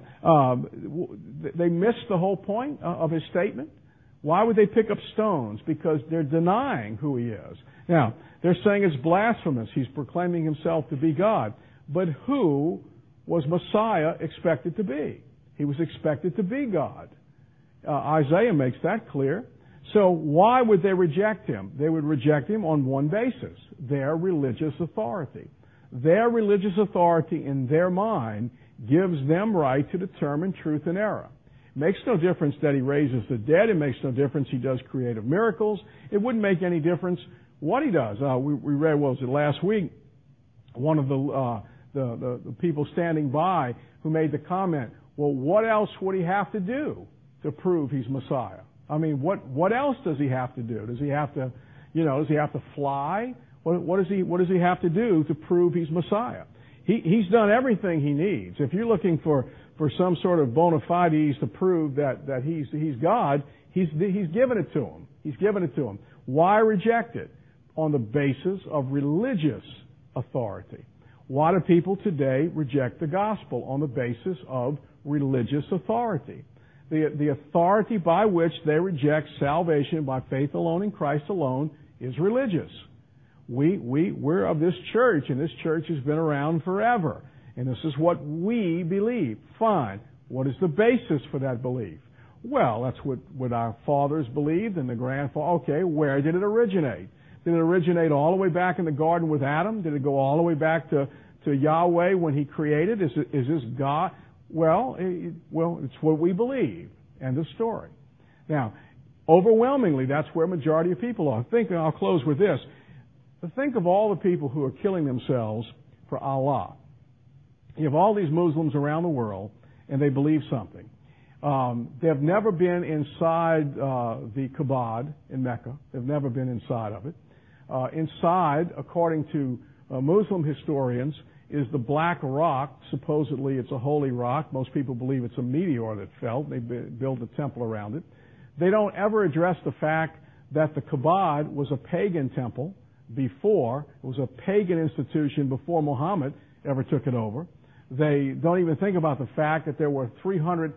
um, they missed the whole point of his statement. Why would they pick up stones? Because they're denying who he is. Now, they're saying it's blasphemous. He's proclaiming himself to be God. But who was Messiah expected to be? He was expected to be God. Uh, Isaiah makes that clear. So why would they reject him? They would reject him on one basis, their religious authority. Their religious authority in their mind gives them right to determine truth and error. It makes no difference that he raises the dead. It makes no difference he does creative miracles. It wouldn't make any difference what he does. Uh, we, we read, what was it, last week, one of the, uh, the, the, the people standing by who made the comment, well, what else would he have to do to prove he's Messiah? I mean, what, what else does he have to do? Does he have to, you know, does he have to fly? What, what does he, what does he have to do to prove he's Messiah? He, he's done everything he needs. If you're looking for, for some sort of bona fides to prove that, that he's, he's God, he's, he's given it to him. He's given it to him. Why reject it? On the basis of religious authority. Why do people today reject the gospel? On the basis of religious authority. The, the authority by which they reject salvation by faith alone in Christ alone is religious. We, we, we're of this church, and this church has been around forever. And this is what we believe. Fine. What is the basis for that belief? Well, that's what, what our fathers believed and the grandfather. Okay, where did it originate? Did it originate all the way back in the garden with Adam? Did it go all the way back to, to Yahweh when he created? Is, it, is this God? Well, it, well, it's what we believe. End of story. Now, overwhelmingly, that's where a majority of people are. Think, and I'll close with this. Think of all the people who are killing themselves for Allah. You have all these Muslims around the world, and they believe something. Um, they've never been inside uh, the Kaaba in Mecca. They've never been inside of it. Uh, inside, according to uh, Muslim historians, is the black rock. Supposedly it's a holy rock. Most people believe it's a meteor that fell. They built a temple around it. They don't ever address the fact that the Kaaba was a pagan temple before. It was a pagan institution before Muhammad ever took it over. They don't even think about the fact that there were three hundred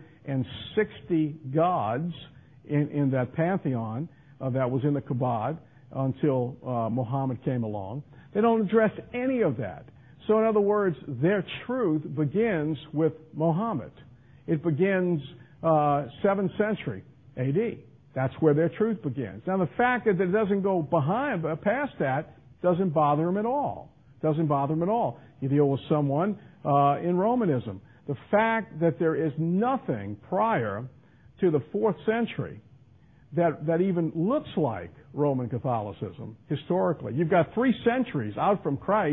sixty gods in, in that pantheon uh, that was in the Kaaba until uh, Muhammad came along. They don't address any of that. So in other words, their truth begins with Muhammad. It begins uh, seventh century A D. That's where their truth begins. Now the fact that it doesn't go behind, past that, doesn't bother them at all. Doesn't bother them at all. You deal with someone uh, in Romanism. The fact that there is nothing prior to the fourth century that, that even looks like Roman Catholicism historically. You've got three centuries out from Christ.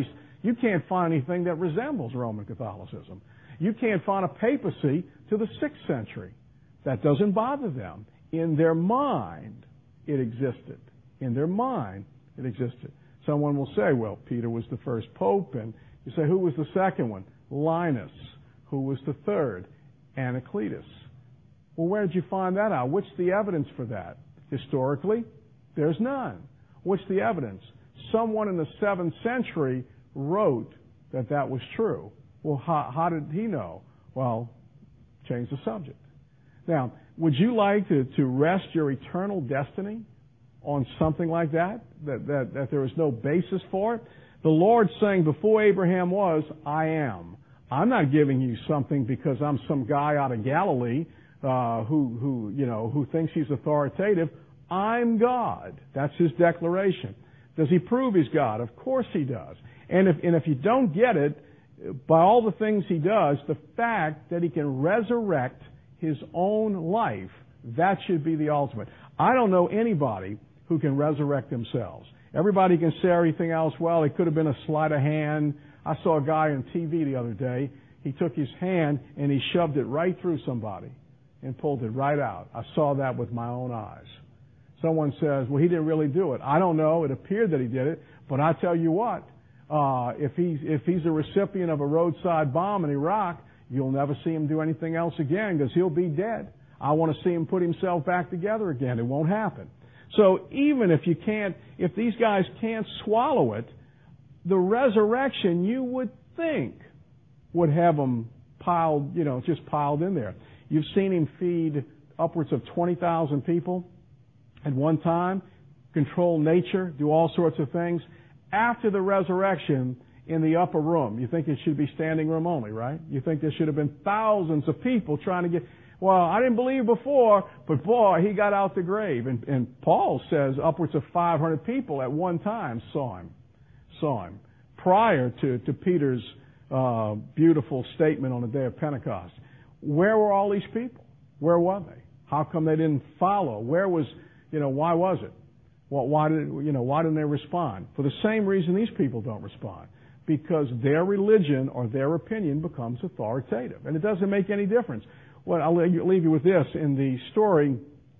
You can't find anything that resembles Roman Catholicism. You can't find a papacy to the sixth century. That doesn't bother them. In their mind, it existed. In their mind, it existed. Someone will say, well, Peter was the first pope, and you say, who was the second one? Linus. Who was the third? Anacletus. Well, where did you find that out? What's the evidence for that? Historically, there's none. What's the evidence? Someone in the seventh century wrote that that was true. Well, how, how did he know? Well, change the subject. Now, would you like to, to rest your eternal destiny on something like that? That, that, that there is no basis for it? The Lord's saying, before Abraham was, I am. I'm not giving you something because I'm some guy out of Galilee uh, who, who, you know, who thinks he's authoritative. I'm God. That's his declaration. Does he prove he's God? Of course he does. And if, and if you don't get it, by all the things he does, the fact that he can resurrect his own life, that should be the ultimate. I don't know anybody who can resurrect themselves. Everybody can say everything else. Well, it could have been a sleight of hand. I saw a guy on T V the other day. He took his hand and he shoved it right through somebody and pulled it right out. I saw that with my own eyes. Someone says, well, he didn't really do it. I don't know. It appeared that he did it. But I tell you what, uh, if he's, if he's a recipient of a roadside bomb in Iraq, you'll never see him do anything else again because he'll be dead. I want to see him put himself back together again. It won't happen. So even if you can't, if these guys can't swallow it, the resurrection, you would think, would have them piled, you know, just piled in there. You've seen him feed upwards of twenty thousand people at one time, control nature, do all sorts of things. After the resurrection, in the upper room, you think it should be standing room only, right? You think there should have been thousands of people trying to get, well, I didn't believe before, but boy, he got out the grave. And, and Paul says upwards of five hundred people at one time saw him, saw him, prior to, to Peter's uh, beautiful statement on the day of Pentecost. Where were all these people? Where were they? How come they didn't follow? Where was, you know, why was it? Well, why did, you know, why didn't they respond? For the same reason these people don't respond. Because their religion or their opinion becomes authoritative. And it doesn't make any difference. Well, I'll leave you with this. In the story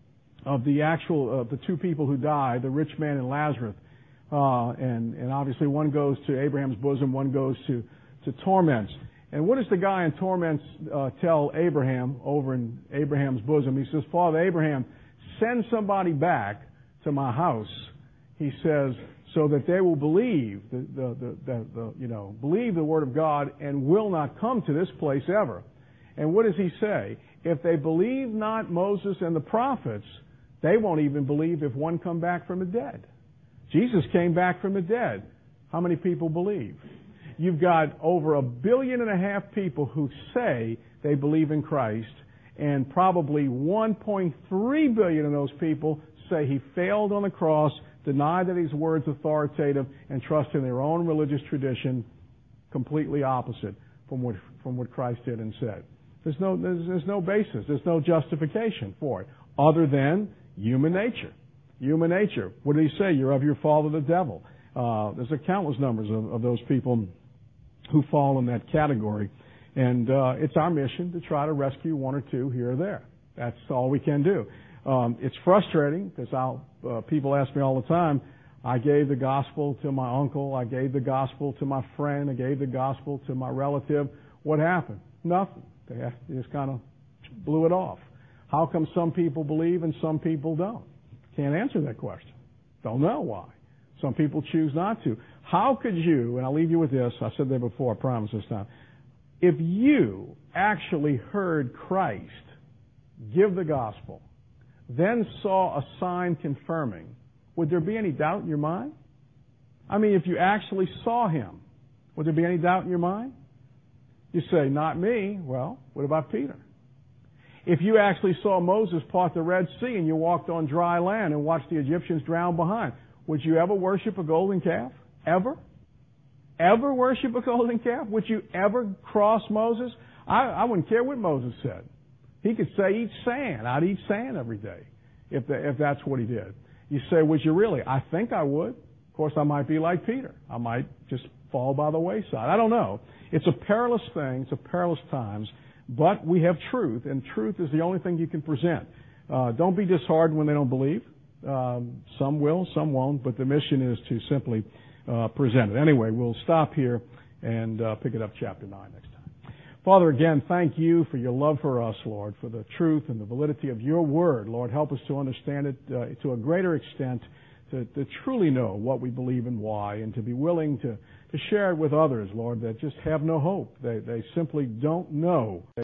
of the actual, of the two people who died, the rich man and Lazarus, uh, and, and obviously one goes to Abraham's bosom, one goes to, to torments. And what does the guy in torments uh, tell Abraham over in Abraham's bosom? He says, Father Abraham, send somebody back to my house. He says, so that they will believe the, the, the, the, the, you know, believe the word of God and will not come to this place ever. And what does he say? If they believe not Moses and the prophets, they won't even believe if one come back from the dead. Jesus came back from the dead. How many people believe? You've got over a billion and a half people who say they believe in Christ, and probably one point three billion of those people say he failed on the cross, deny that his word's authoritative, and trust in their own religious tradition, completely opposite from what from what Christ did and said. There's no there's, there's no basis, there's no justification for it, other than human nature. Human nature. What did he say? You're of your father the devil. Uh, there's a countless numbers of, of those people who fall in that category, and uh, it's our mission to try to rescue one or two here or there. That's all we can do. Um, it's frustrating because I'll, uh, people ask me all the time, I gave the gospel to my uncle, I gave the gospel to my friend, I gave the gospel to my relative. What happened? Nothing. They, they just kind of blew it off. How come some people believe and some people don't? Can't answer that question. Don't know why. Some people choose not to. How could you, and I'll leave you with this, I said that before, I promise this time. If you actually heard Christ give the gospel, then saw a sign confirming, would there be any doubt in your mind? I mean, if you actually saw him, would there be any doubt in your mind? You say, not me. Well, what about Peter? If you actually saw Moses part the Red Sea and you walked on dry land and watched the Egyptians drown behind, would you ever worship a golden calf? Ever? Ever worship a golden calf? Would you ever cross Moses? I, I wouldn't care what Moses said. He could say, eat sand. I'd eat sand every day if, the, if that's what he did. You say, would you really? I think I would. Of course, I might be like Peter. I might just fall by the wayside. I don't know. It's a perilous thing. It's a perilous times. But we have truth, and truth is the only thing you can present. Uh, don't be disheartened when they don't believe. Um, some will, some won't, but the mission is to simply uh, present it. Anyway, we'll stop here and uh, pick it up chapter nine next time. Father, again, thank you for your love for us, Lord, for the truth and the validity of your word. Lord, help us to understand it uh, to a greater extent, to, to truly know what we believe and why, and to be willing to, to share it with others, Lord, that just have no hope. They, they simply don't know.